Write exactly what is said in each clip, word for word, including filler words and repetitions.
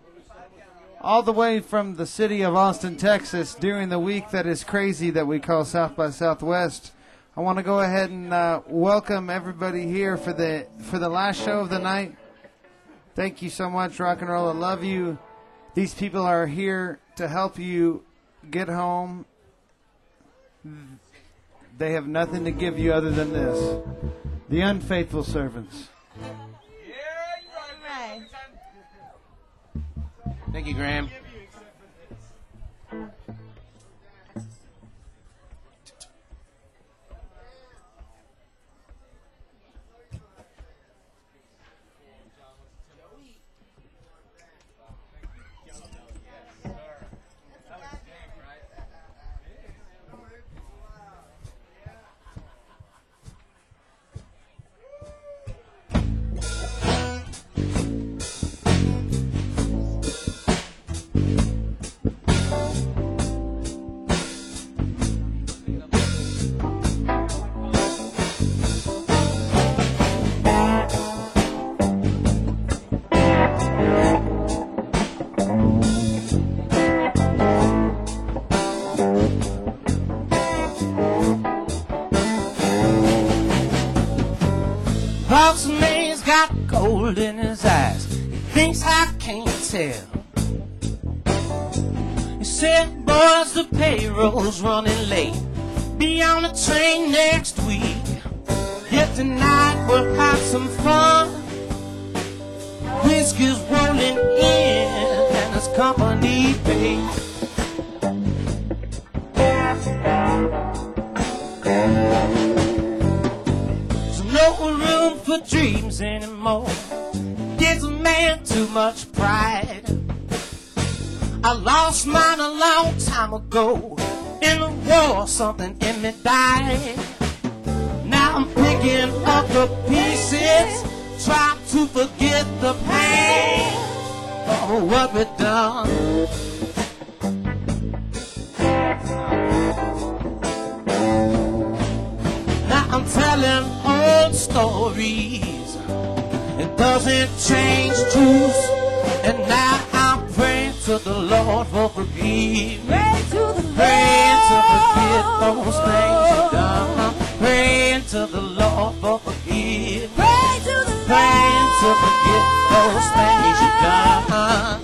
all the way from the city of Austin, Texas, during the week that is crazy that we call South by Southwest. I want to go ahead and uh, welcome everybody here for the for the last show of the night. Thank you so much, rock and roll. I love you. These people are here to help you get home. They have nothing to give you other than this. The Unfaithful Servants. Thank you, Graham. Boss man's got gold in his eyes. He thinks I can't tell. He said, boys, the payroll's running late. Be on the train next week. Yet tonight we'll have some fun. Whiskey's rolling in and his company paid. No room for dreams anymore. Gives a man too much pride. I lost mine a long time ago. In the war, something in me died. Now I'm picking up the pieces, try to forget the pain of what we've done. Now I'm telling old stories. It doesn't change truths. And now I'm praying to the Lord for forgiveness. Pray to the praying to forget those things you've done. I'm praying to the Lord for forgiveness. Pray to the praying to forget those things you've done.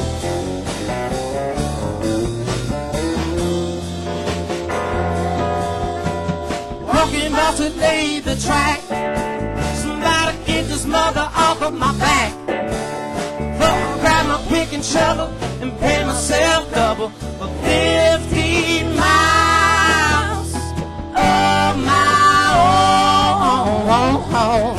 Walking about to lay the track. Somebody get this mother off of my back. I'll grab my pick and shovel and pay myself double for fifty miles of my own.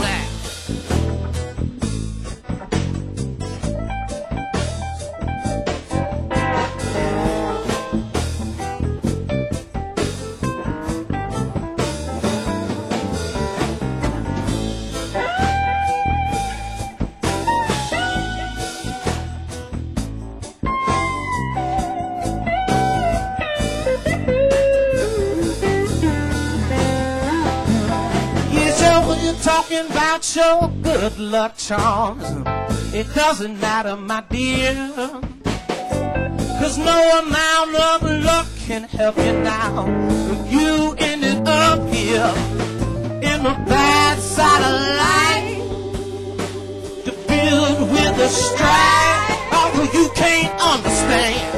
Talking about your good luck charms. It doesn't matter, my dear, 'cause no amount of luck can help you now. You ended up here in the bad side of life, to build with a stride, although you can't understand.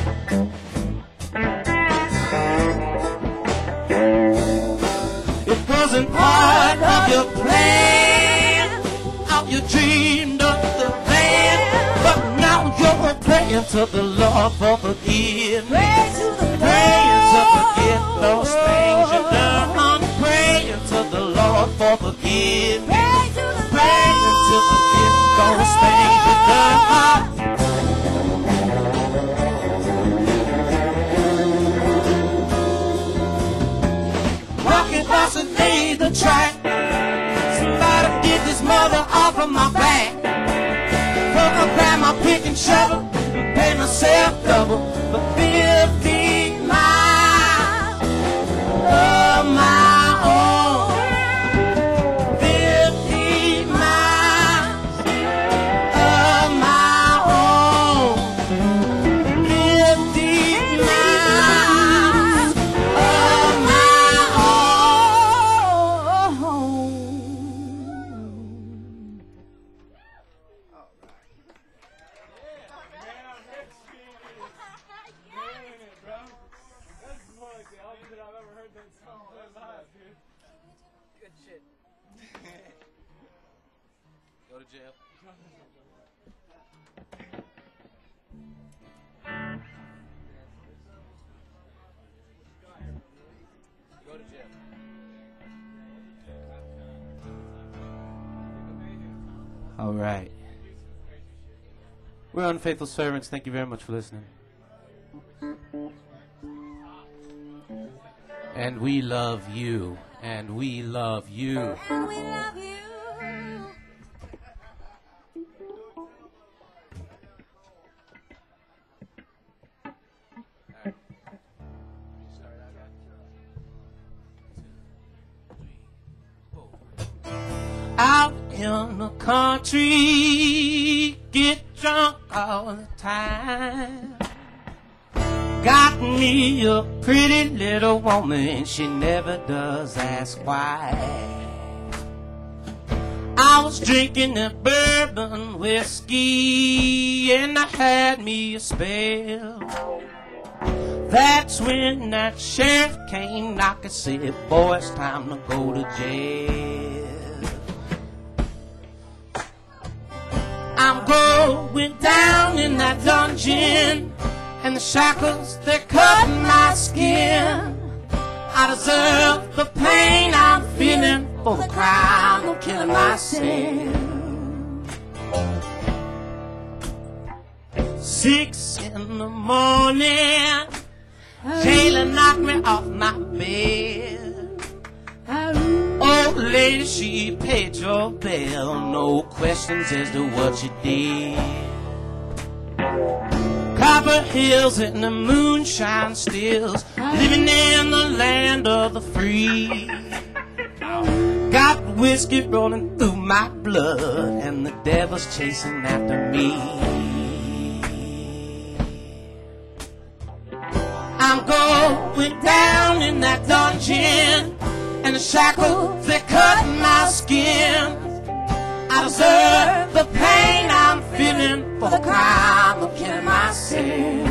It wasn't part of your plan, how you dreamed of the plan, but now you're praying to the Lord for forgiveness. Pray to the praying to forget those things you've done. Praying to the Lord for forgiveness. Pray to the praying to forget those things you've done. Walking across and lay the track. Somebody get this mother off of my back. Put my grandma pick and shovel and pay myself double for fifty miles of my own. Fifty miles of my own. Jeff. Go to Jeff. All right. We're Unfaithful Servants. Thank you very much for listening. And we love you. And we love you. And we love you. Out in the country, get drunk all the time. Got me a pretty little woman, she never does ask why. I was drinking that bourbon whiskey and I had me a spell. That's when that sheriff came knocking, said, boy, it's time to go to jail. I'm going down in that dungeon, and the shackles, they cut my skin. I deserve the pain I'm feeling for the crime of killing myself. Six in the morning, jailer knocked me off my bed. Old lady, she paid your bill, no questions as to what you did. Copper hills and the moonshine stills, living in the land of the free. Got whiskey rolling through my blood, and the devil's chasing after me. I'm going down in that dungeon, and the shackles, they cut my skin. I deserve the pain I'm feeling for the crime of killing myself.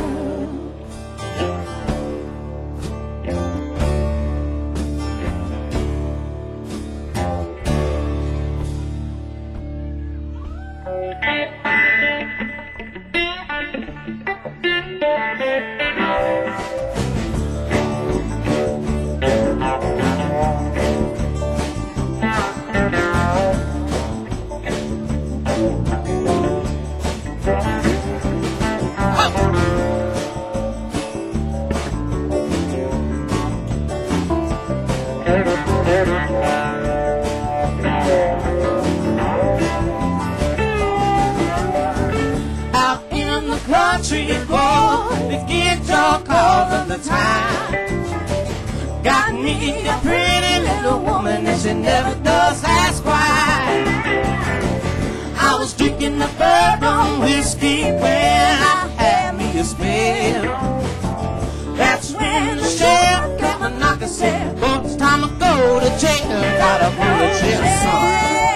Out in the country, boy, they get drunk all of the time. Got me a pretty little woman, and she never does ask why. I was drinking the bourbon whiskey when I had me a spell. That's when the sheriff came and knocked and said, "Boy, it's time to go to jail. Gotta go to jail, son."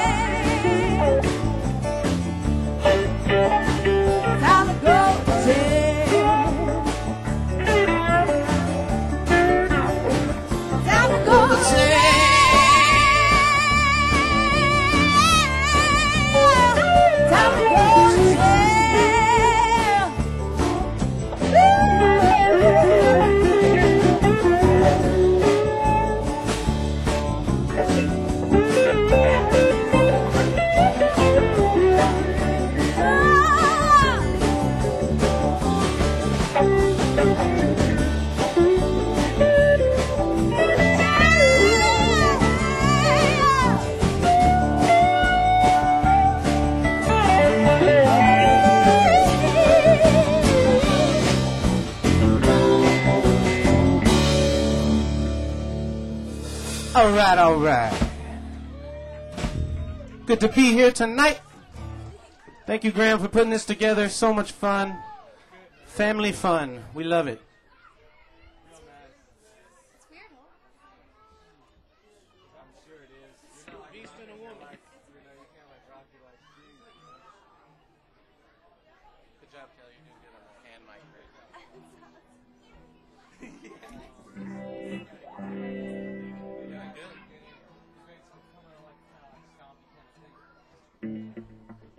Time to go to jail. Time to go to jail. Time to go to All right, all right. Good to be here tonight. Thank you, Graham, for putting this together. So much fun. Family fun. We love it. Good job, Kelly. You're doing good on the hand mic. Doing good.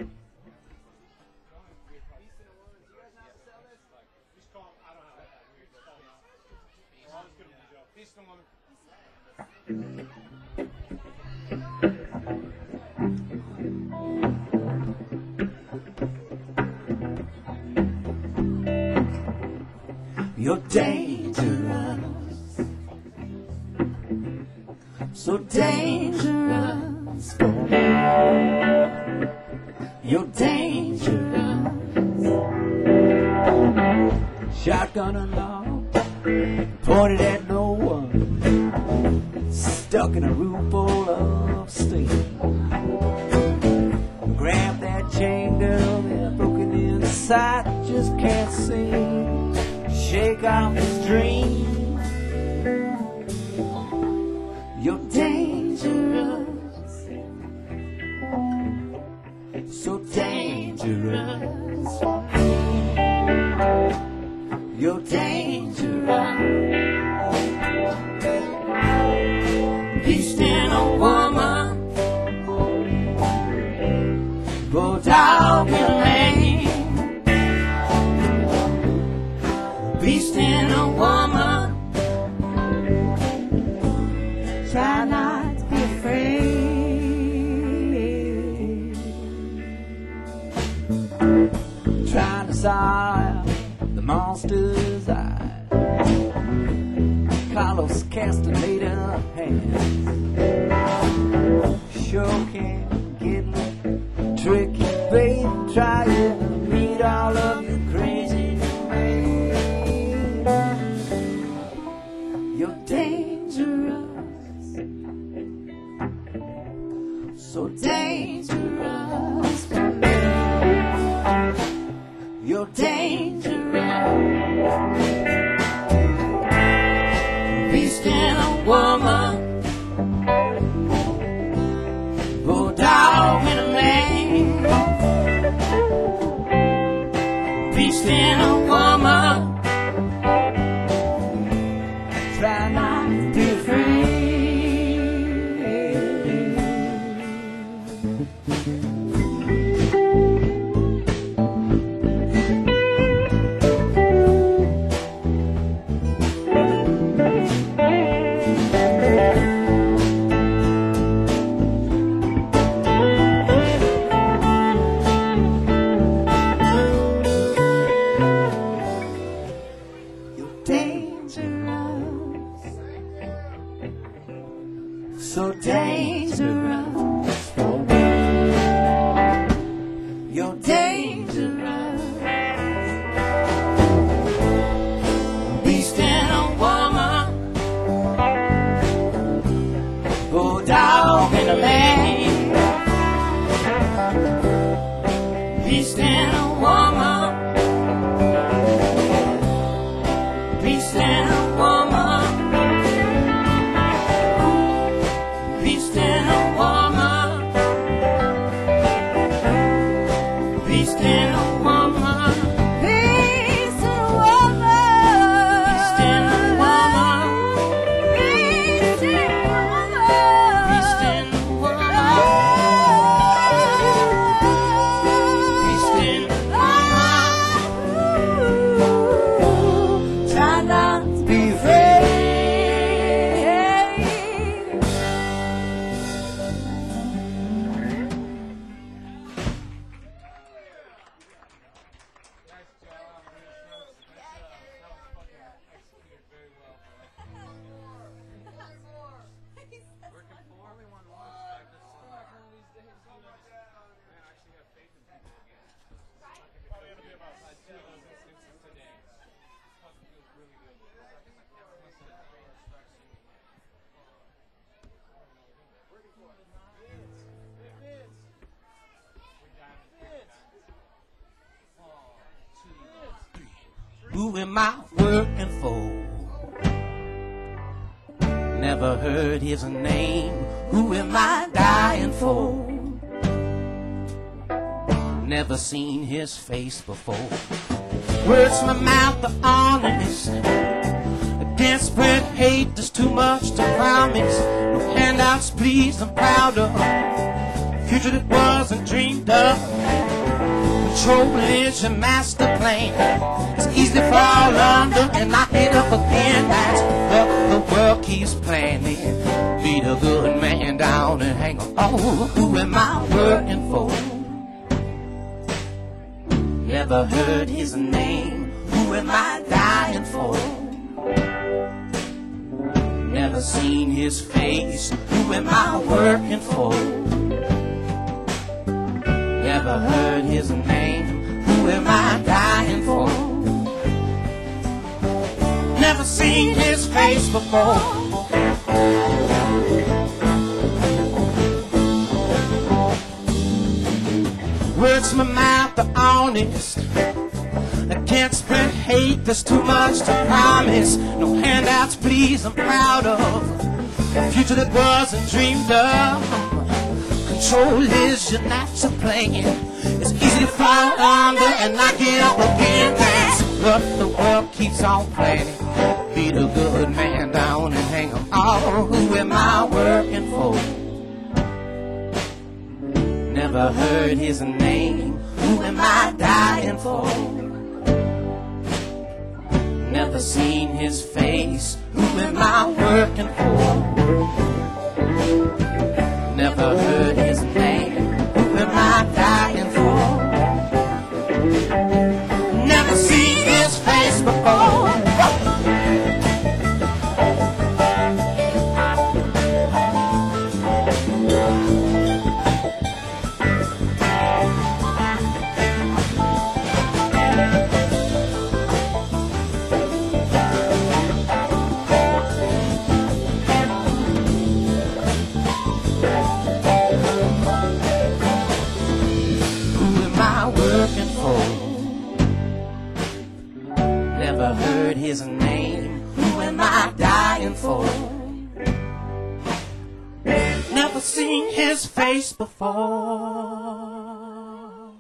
You're dangerous, so dangerous for me. You're dangerous. Shotgun unlocked, pointed at no one, stuck in a room full of steam. Grab that chain, girl, they're broken inside, just can't seem. Shake off this dream. You're dangerous, so dangerous. You're dangerous. Beast in a woman, bulldog in a man. Beast in a woman, try not to be afraid. Trying to solve the monster's eye. Carlos Castaneda hands sure can get tricky, babe. Try to meet all of you crazy. You're dangerous, so dangerous for me. You're dangerous. Beast in a woman, bulldog in a man. Beast in a woman, try not to be afraid. You're dangerous, so dangerous for me. You're dangerous. Beast in a woman, bulldog in a man. Beast in a woman, beast in a woman. Beast in a woman, beast in a woman, Beast in a woman, beast in a woman, beast in a beast in a woman, beast in a woman. Try not to be afraid. Who am I working for? Never heard his name. Who am I dying for? Never seen his face before. Words from my mouth are honest. A desperate hate, there's too much to promise. No handouts, please, I'm proud of. Future that wasn't dreamed of. Control is your master plan. It's easy to fall under, and I hit up again. That's the the world keeps planning. Beat a good man down and hang him. Oh, who am I working for? Never heard his name. Who am I dying for? Never seen his face. Who am I working for? Never heard his name. Who am I dying for? Never seen his face before. Words from my mouth are honest. I can't spread hate, there's too much to promise. No handouts, please, I'm proud of a future that wasn't dreamed of. Control is your natural plan. It's easy to fall under and not get up again. That's what the world keeps on planning. Beat a good man down and hang him. Oh, who am I working for? Never heard his name. Who am I dying for? Never seen his face. Who am I working for? Never heard his name. Who am I dying for? Never seen his face before. His name, who am I dying for? Never seen his face before.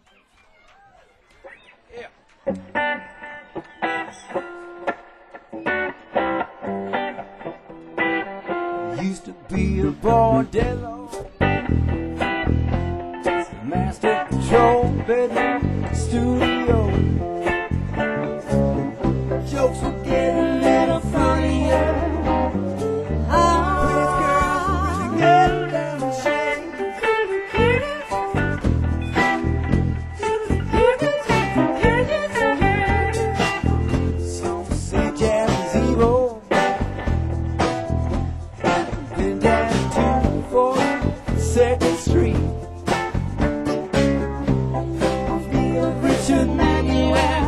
Yeah. Used to be a bordello, master control bedroom studio. Jokes were getting a little funnier. Pretty girls with a down shame. Some say jazz is evil. Been down two forty-second Street. Feel Richard Manuel.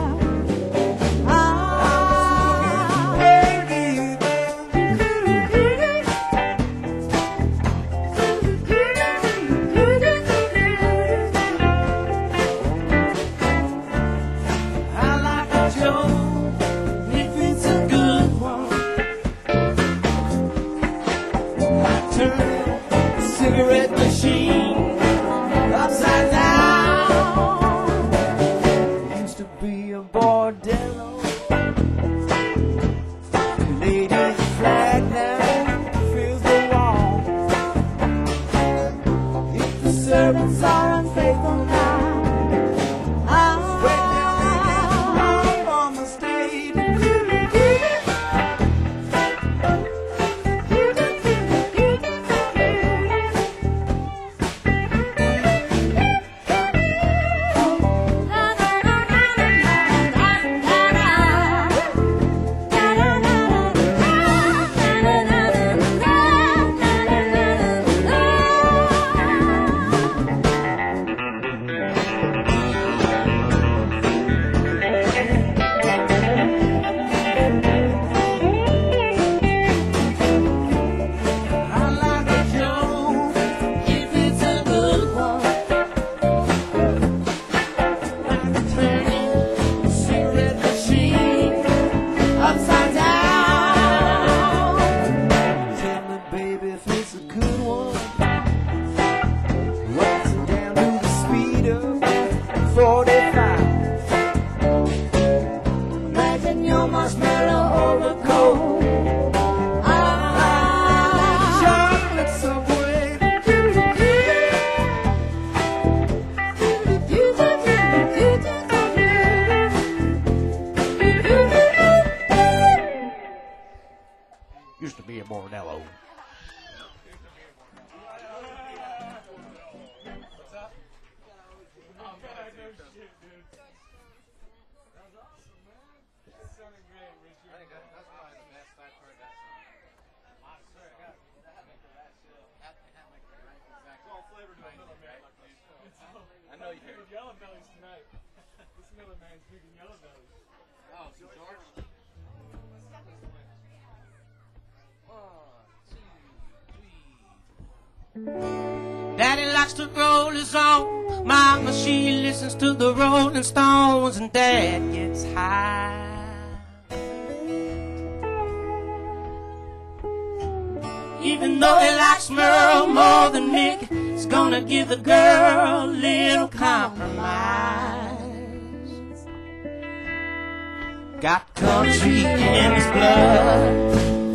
Cigarette machine upside down. Used to be a bordello. Canadian flag now fills the wall. If the servants are unfaithful now, when they're on the stage. La la la la la la la la. Bordello. I know you heard yellow bellies tonight. This Miller man's drinking yellow bellies. Oh, so George? Daddy likes to roll his own. Mama, she listens to the Rolling Stones, and Dad gets high. Even though he likes Merle more than Mick, he's gonna give the girl a little compromise. Got country in his blood.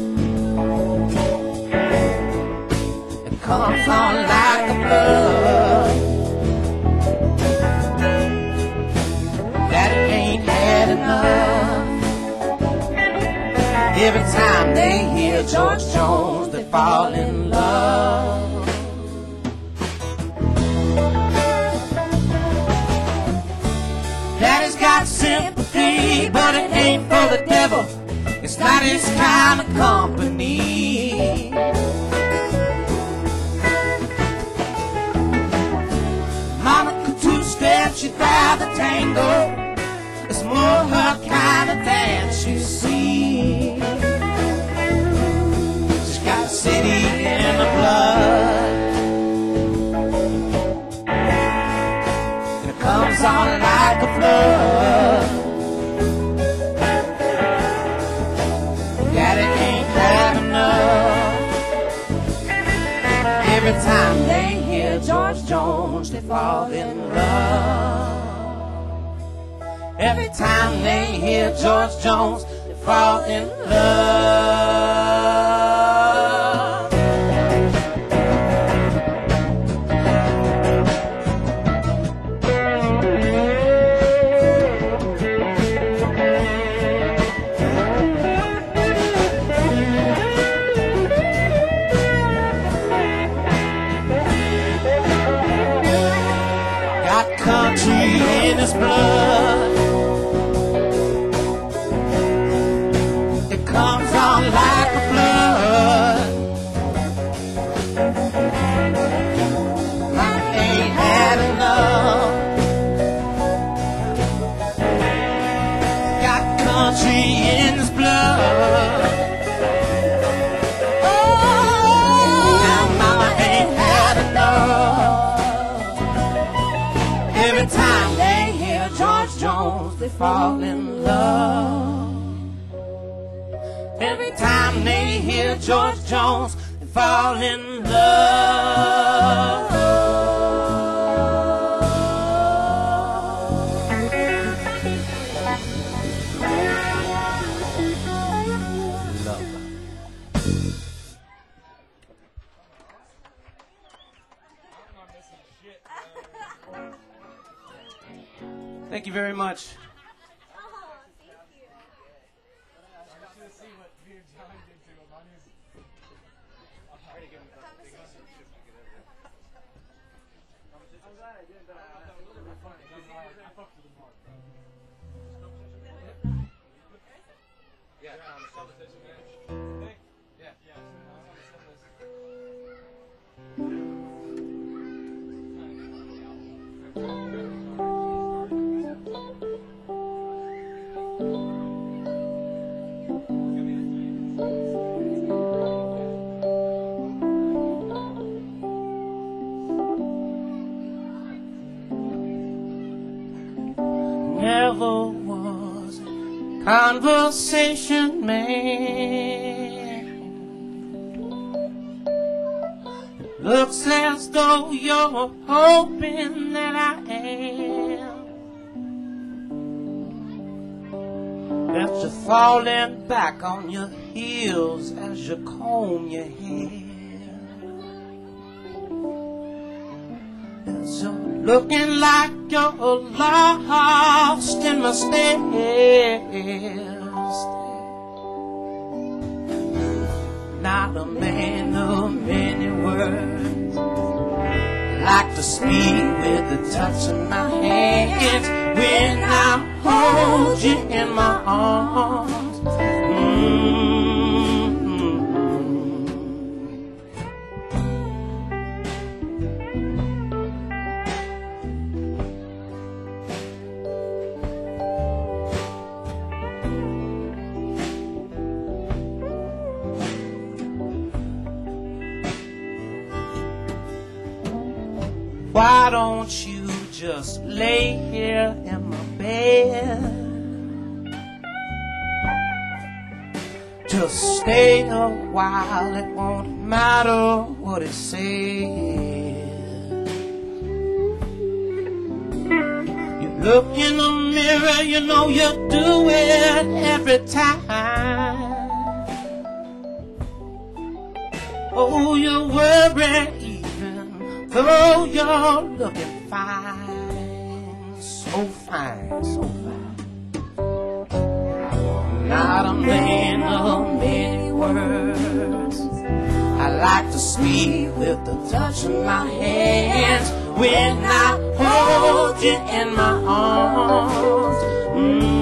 It comes on like a blood. Daddy ain't had enough. Every time they hear George Jones, they fall in love. Daddy's got sympathy, but it ain't for the devil. It's not his kind of company. Mama can two-step, she'd rather tango. It's more her kind of dance, you see. She's got the city in the blood, and it comes on like a flood. Daddy ain't had enough. Every time they hear George Jones, they fall in love. Every time they hear George Jones, they fall in love. Got country in his blood. Comes on like a flood. I ain't had enough. Got country in his blood. Oh, now mama ain't had enough. Every time they hear George Jones, they fall in love. Every time they hear George Jones, they fall in love. Love. Thank you very much. Never was a conversation man. It looks as though you're hoping that I am. That you're falling back on your heels as you comb your hair. That you're looking like you're lost in my stairs. Now not a man of many words. I like to speak with the touch of my hands when I hold you in my arms. Mm-hmm. Why don't you just lay here in my bed? Just stay a while, it won't matter what it says. You look in the mirror, you know you do it every time. Oh, you're worried though you're looking fine, so fine, so fine. Not a man of many words. I like to speak with the touch of my hands when I hold you in my arms. Mm-hmm.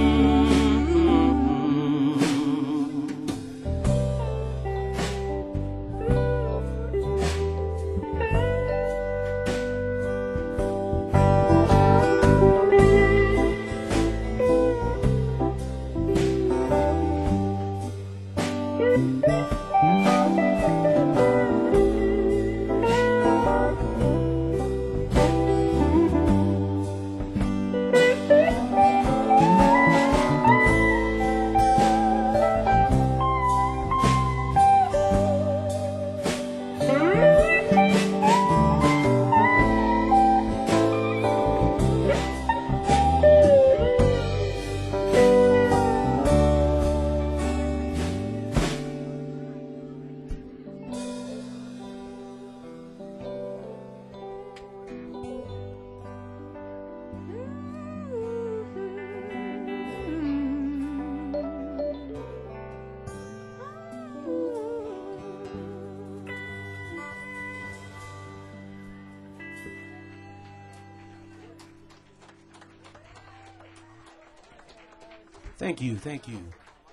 Thank you, thank you.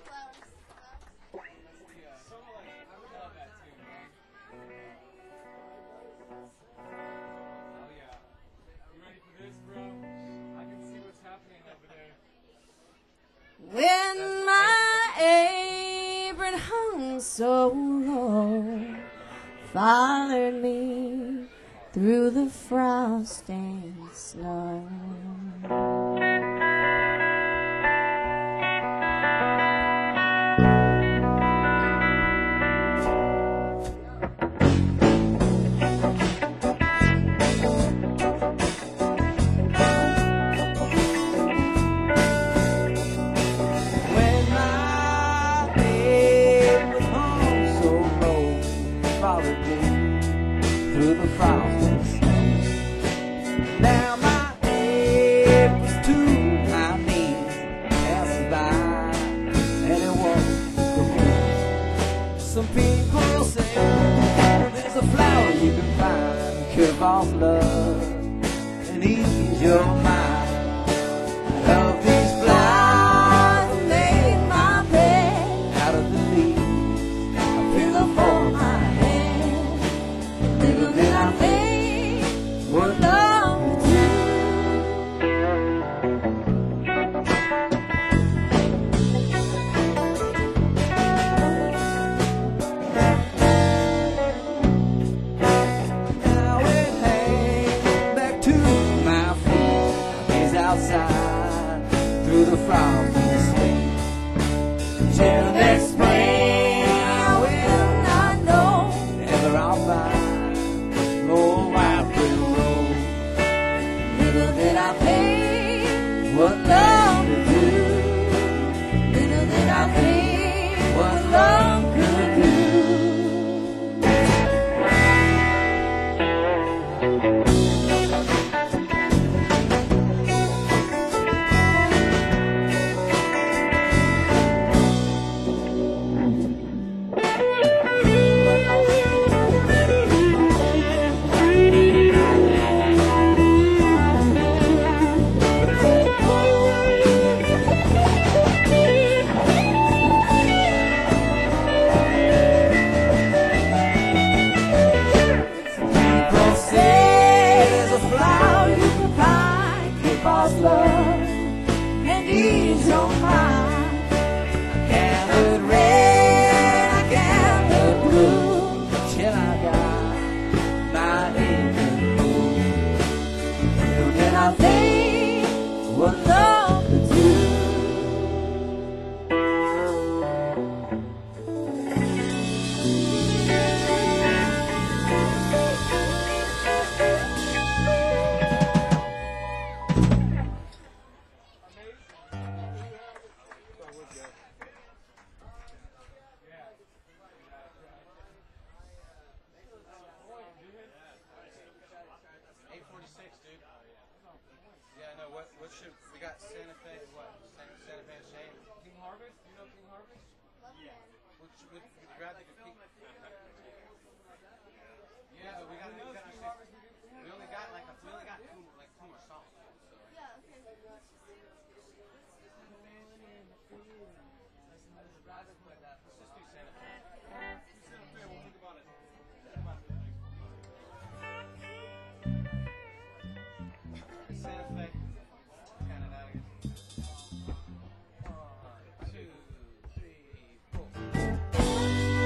When my apron hung so low, followed me through the frost and snow. Through the frost and snow. Now my head was to my knees, passing by, and it was cool. Some people say there's a flower you can find, cure off love and ease your mind. I love these flowers that make my bed out of the leaves. I feel them for my head. Little did I think what love would do. Now it hangs back to my feet. I gaze outside through the frost and the sleet. Till next spring I will not know whether I'll find oh, white brick road. Little did I think what love could do. Little did I think what love could do. your mind. I gathered red, I gathered blue, till I got my aching blue. And then I think what love could do. eight forty-six, dude. Yeah, no, what, what should, we got Santa Fe, what? Santa, Santa Fe Shane. King Harvest? You know King Harvest? Yeah. Would you, would, would you rather go King? Yeah, but we got, we got, we only got like, a, we only got two, like two more songs. So. Yeah, okay. Let's just do Santa Fe. Santa Fe, we'll think about it. Santa Fe, Canada. One, two, three, four.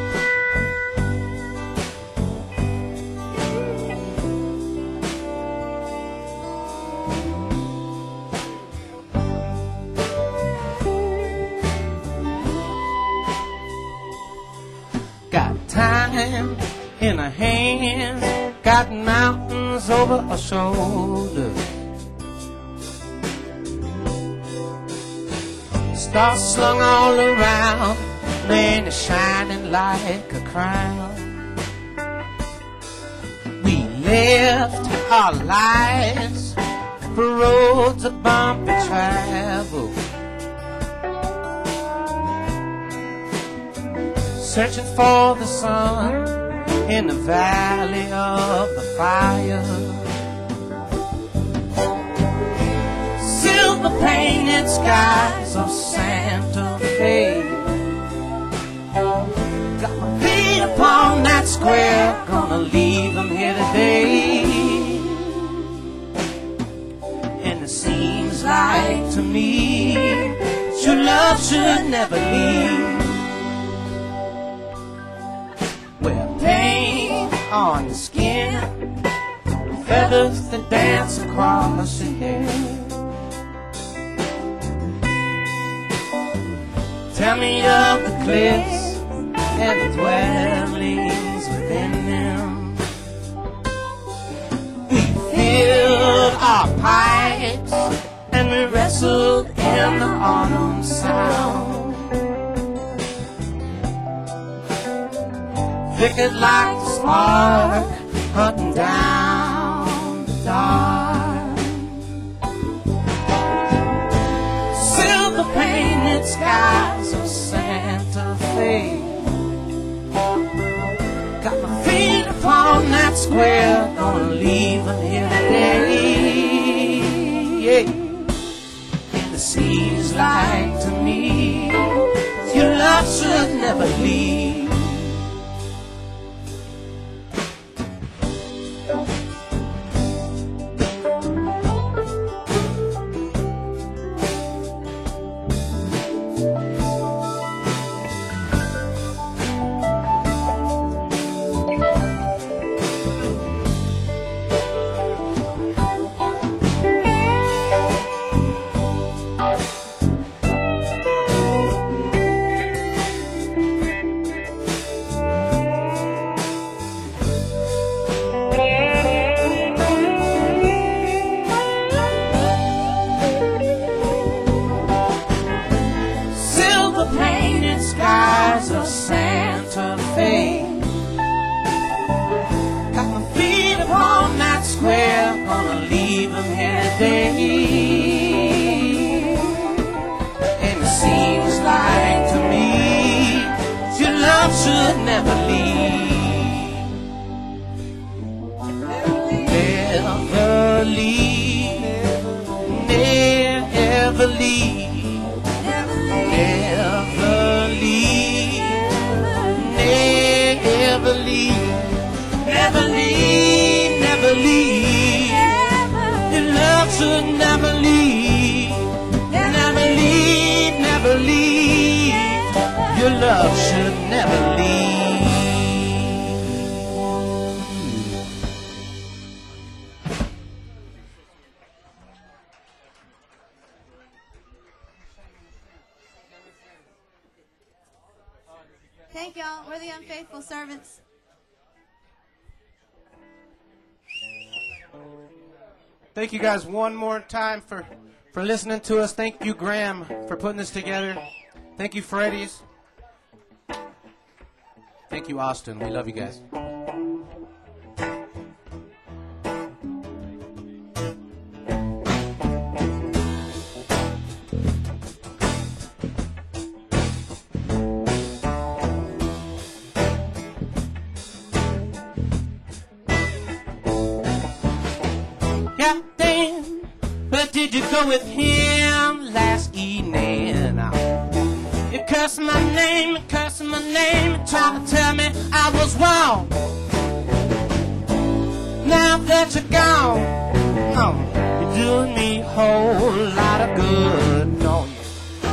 Got time in our hands, got mountains over our shoulders. Stars slung all around, rain is shining like a crown. We lived our lives for roads of bumpy travel, searching for the sun in the valley of the fire. Silver painted skies of Santa Fe, got my feet upon that square, gonna leave them here today. And it seems like to me your love should never leave. Wear paint on your skin, feathers that dance across your hair. Tell me of the cliffs and the dwellings within them. We filled our pipes and we wrestled in the autumn sound. Flickered like the spark hunting down the dark. Silver painted skies of Santa Fe, got my feet upon that square, gonna leave them here today. Yeah. And it seems like to me your love should never leave. Painted skies of Santa Fe, got my feet upon that square, gonna leave them here today. And it seems like to me your love should never leave. Never leave, never leave. Never leave, never leave, never leave, never leave. Your love should never leave, never leave. your love should never leave. Thank y'all. We're the unfaithful servants. Thank you guys one more time for, for listening to us. Thank you, Graham, for putting this together. Thank you, Freddy's. Thank you, Austin. We love you guys. Captain, where did you go with him last evening? You cursed my name, you cursed my name, trying to tell me I was wrong. Now that you're gone, no, you're doing me a whole lot of good, don't you?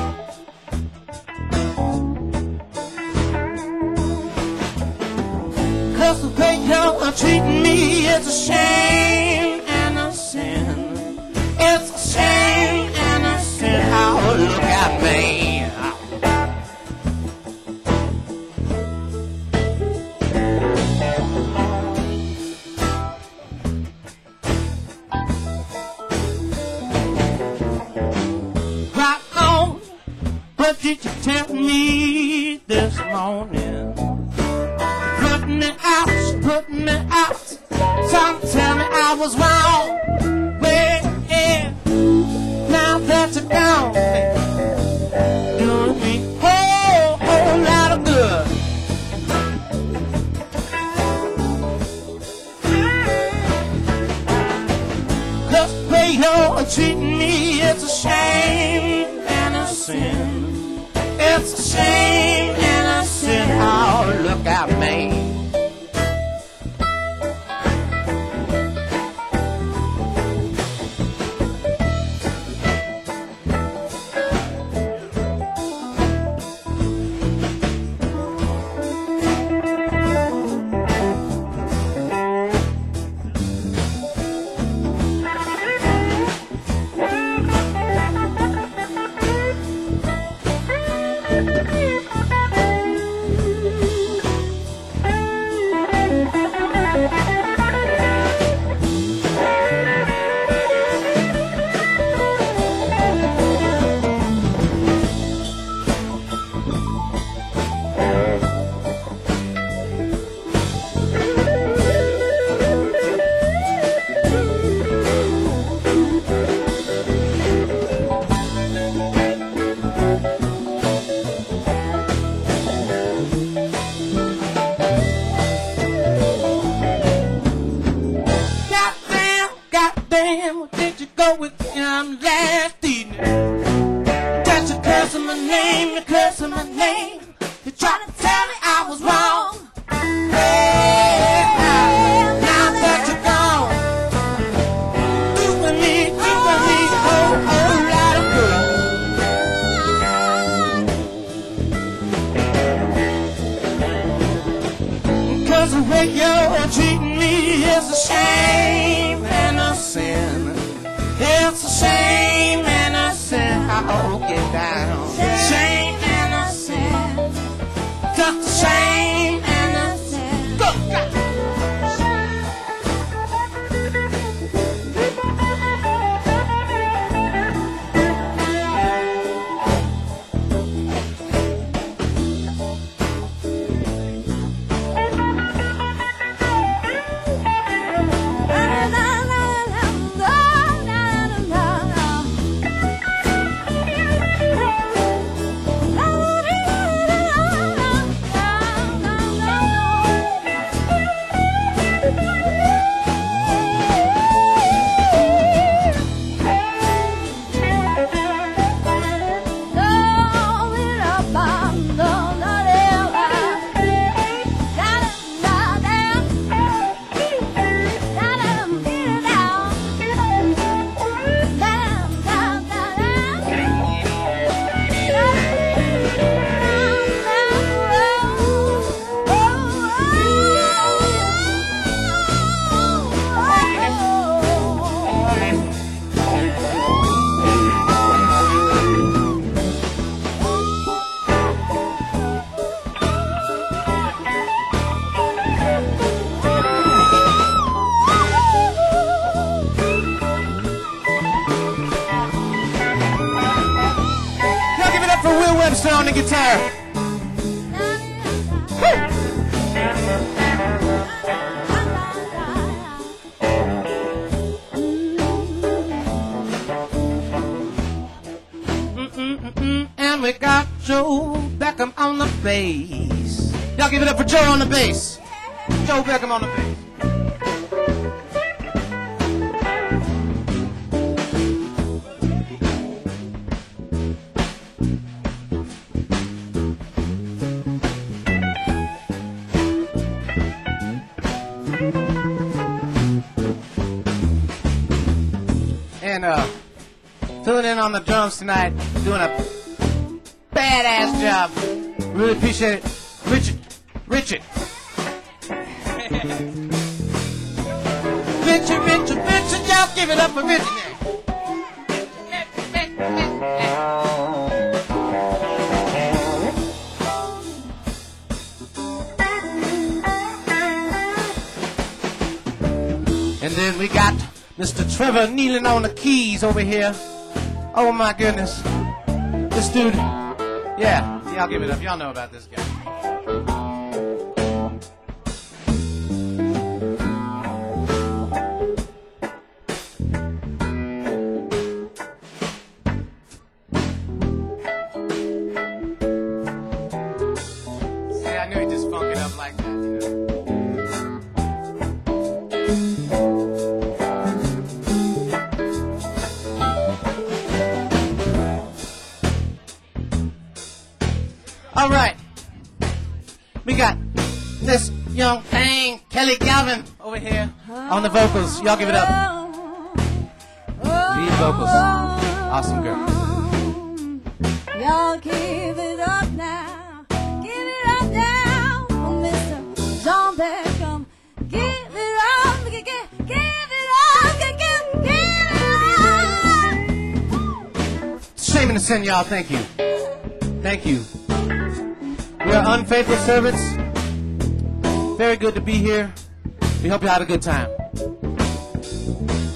Cause the way you're treating me is a shame and a sin. It's a shame and a sin. Oh, look at me. What did you tell me this morning? Put me out, put me out. Trying to tell me I was wrong. Well, yeah, now that you're gone, doing me a whole, whole lot of good. Cause the way you're treating me is a shame and a sin. It's a shame and a sin. Oh, look at me. Will Webster on the guitar. Mm-mm-mm-mm. And we got Joe Beckham on the bass. Y'all give it up for Joe on the bass. Joe Beckham on the bass. And uh, filling in on the drums tonight, doing a badass job. Really appreciate it. Richard, Richard. Richard, Richard, Richard, y'all give it up for Richard now. And then we got Mister Trevor kneeling on the keys over here. Oh my goodness. This dude, yeah, y'all give it up. Y'all know about this guy. See, I knew he'd just funk it up like that, you know. All right, we got this young thing, Kelly Galvin, over here on the vocals. Y'all give it up. Lead vocals. Awesome girl. Y'all give it up now. Give it up now for Mister John Beckham. Give it up, give, give, give it up, give, give, give it up. Shame in the sin, y'all. Thank you. Thank you. We are unfaithful servants. Very good to be here. We hope you had a good time.